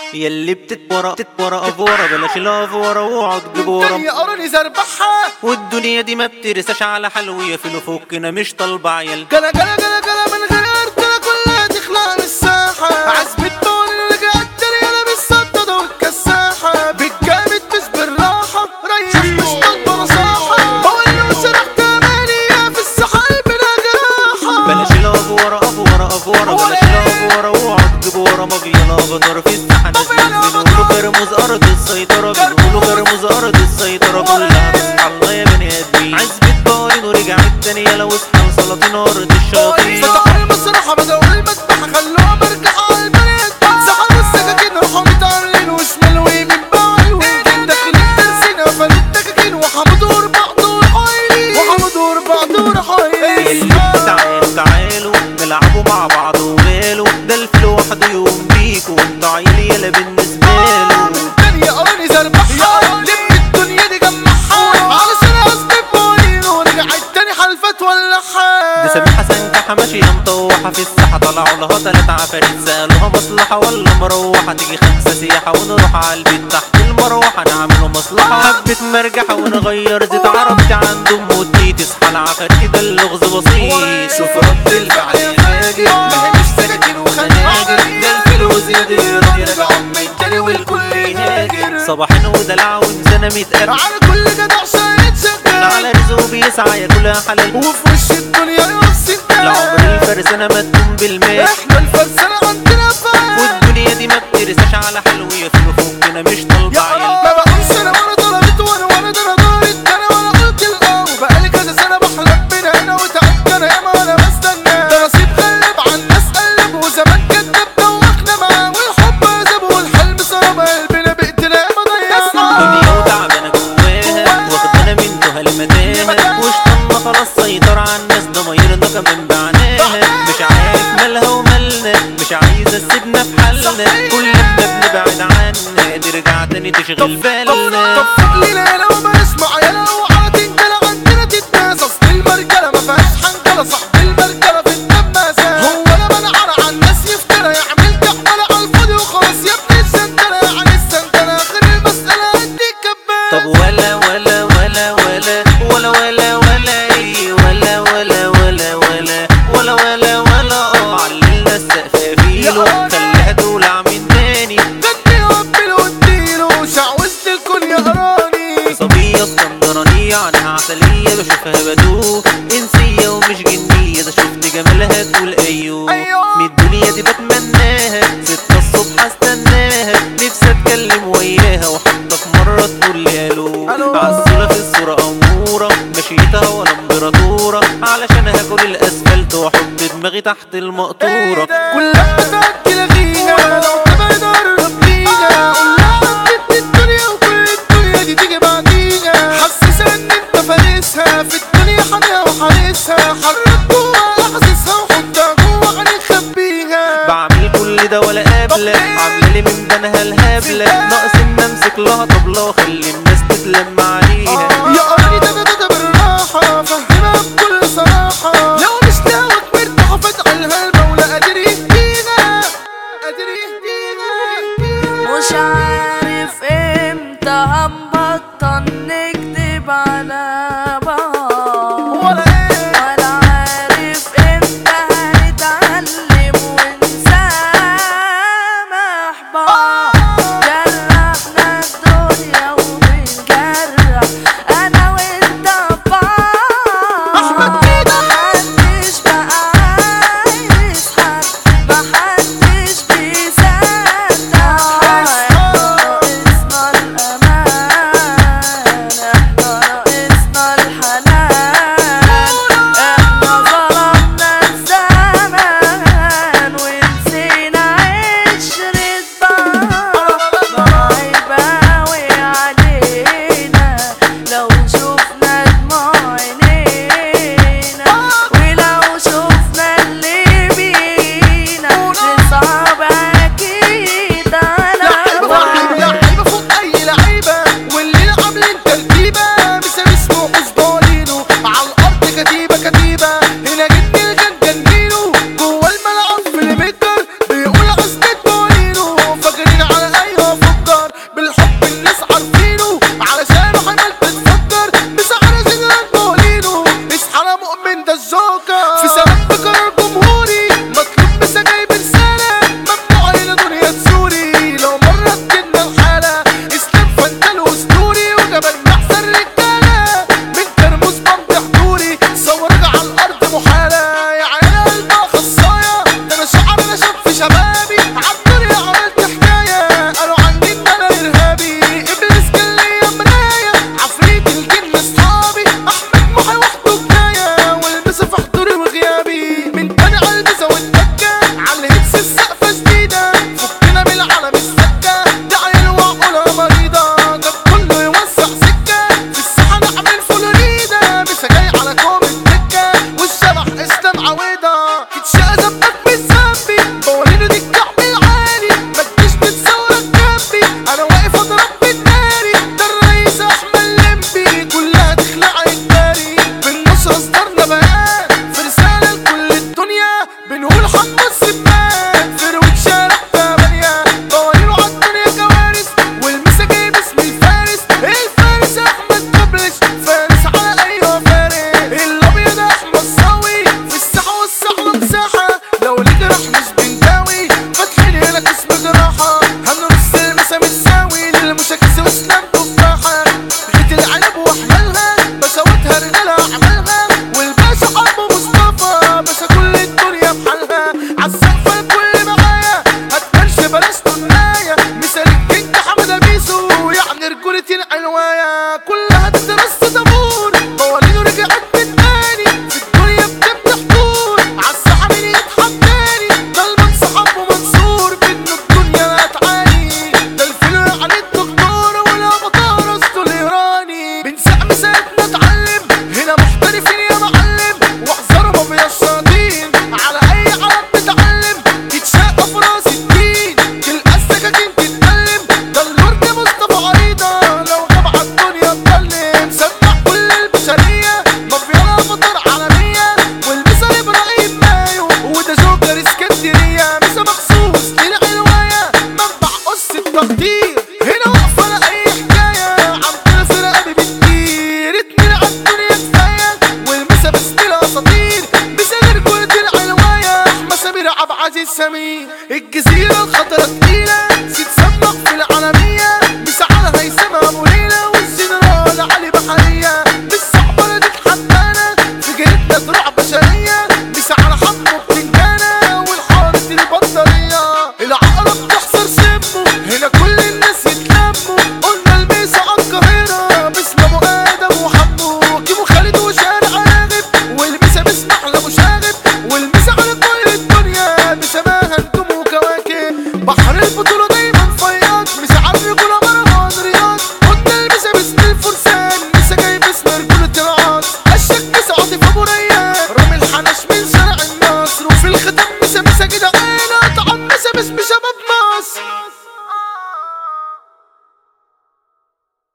يلي بتتورق افورة بلاش الافورة واقعد جيب ورا الدنيا قراني زربحها والدنيا دي ما بترساش على حلوية في فوقنا مش طالبة عيال جلا جلا جلا جلا من غير ارتلا كلها تخلع من الساحة عزبة طول اللي رجعت انا بالصدى والكساحة بالجامد مش بالراحة ريح مش طالبة نصاحة بقول له سرحت امانية في السحاب بلا جراحة بلاش الافورة بلاش الافورة واقعد جيب ورا مافيا بضر في الساحة ناس بيقولوا غرموز ارض السيطرة بيقولوا غرموز ارض السيطرة كلها بصحى الله يا بني ادمين عزبة بارين ورجعت تاني يلا واصحى لسلاطين ارض الشياطين فتحوا المسرحة بدأوا المذبحة خلوها مرجحة عالبنات سحبوا السكاكين راحوا متعرلين وشمال ويمين بعيون داخلين ترسينا فلت الدكاكين وحمدوا بعض وحايلين تعالوا نلعبوا مع بعض وماله ده الفل وحده يقوم بيكوا وانت عيلي يلا بالنسبة له الدنيا قراني زربحها لم الدنيا دي جمعها علشان اصبب بولين ورجعت تاني حلفت ولعها دي سميحة سنكحة ماشية مطوحة في الساحة طلعوا لها 3 عفاريت سألوها مصلحة ولا مروحة تيجي 5 سياحة ونروح عالبيت تحت المروحة نعمله مصلحة حبة مرجحة ونغير زيت عربتي عند ام ودي تصحى العفاريت كده اللغز بسيط شوف رد الفعل يا فاجر ما هي مش سكاكين وخناجر ده الفلوس يا دير يرجعوا من تاني والكل يهاجر صباحين ودلع ومزانة 100 قرش على كل جدع شايد شغال على رزقه بيسعى ياكلها حلال وفي وش الدنيا يقف العمر الفرسانة ما تكون بالمال احنا الفرسانة عندنا فال والدنيا دي ما بترساش على حلوية في فوقنا مش طالبة عيال ما بقولش انا وانا طلبت وانا ده انا دارت انا وانا قلت القوي بقالي كذا سنة بحلم بين هنا وتعبت انا ياما انا بستنى ده نصيب غلب على الناس قلب وزمان كدب دوخنا معاه والحب عذاب والحلم صرم قلبنا بقتنا ياما ضيعنا الدنيا وتعبانة جواها واخدانا منه هالمتاهة واشطنا خلاص سيطر على الناس ضمايرنا كمان بعناها مش عارف مالها ومالنا مش عايزة تسيبنا في حالنا كل ما بنبعد عنها ترجع تاني تشغل بالنا طب فضلي ليلة وما اسمع يلا وعلى تنجلة عندنا تتناس اصل المرجلة ما فيهاش حنجلة صاحب المرجلة في الدماسة هو انا منعر على الناس يفترى يعمل كحملة على الفاضي وخلاص يا ابني السنتنة يعني السنتنة غير المسألة اديك كباس طب ولا ولا ولا ولا ولا ولا ولا ايه ولا ولا ولا ولا ولا ولا ولا عللنا السقف فيلو خليها تولع من تاني غني وقبل واديله شعوذت الكل يا قراني صبية اسكندرانية عنها عسلية بشوفها بدوخ انسية ومش جنية ده شفت جمالها تقول ايوه من الدنيا دي بتمناها 6 الصبح استناها نفسي اتكلم وياها وحتى في مرة تقول لي الو عسولة في الصورة امورة مشيتها وانا امبراطورة علشان هاكل الاسفلت واحط دماغي تحت المقطورة كلها بتأكل غينا لو تبعد قرب لينا قولها عدت الدنيا وكل الدنيا دي تيجي بعدينا حسسها ان انت فارسها في الدنيا حاميها وحارسها حرك جوا احسسها وحطها جوا عينيك خبيها بعمل كل ده ولا قابلة عاملة من بنها الهبلة ناقص ان امسك لها طبلة واخلي الناس تتلم عليها يا قرني ده بالراحة فهمها بكل صراحة لو مش لاوك مرتاحة فتعلها المولى قادر يهدينا قادر يهدينا مش عارف امتى هنبطل نكدب على بعض ولا ايه ولا عارف امتى هنتعلم ونسامح بعض جرحنا الدنيا وبنجرح انا وانت أحمد بعض كده. محدش بقى عايز حد محدش بيصدق ناقصنا تقدير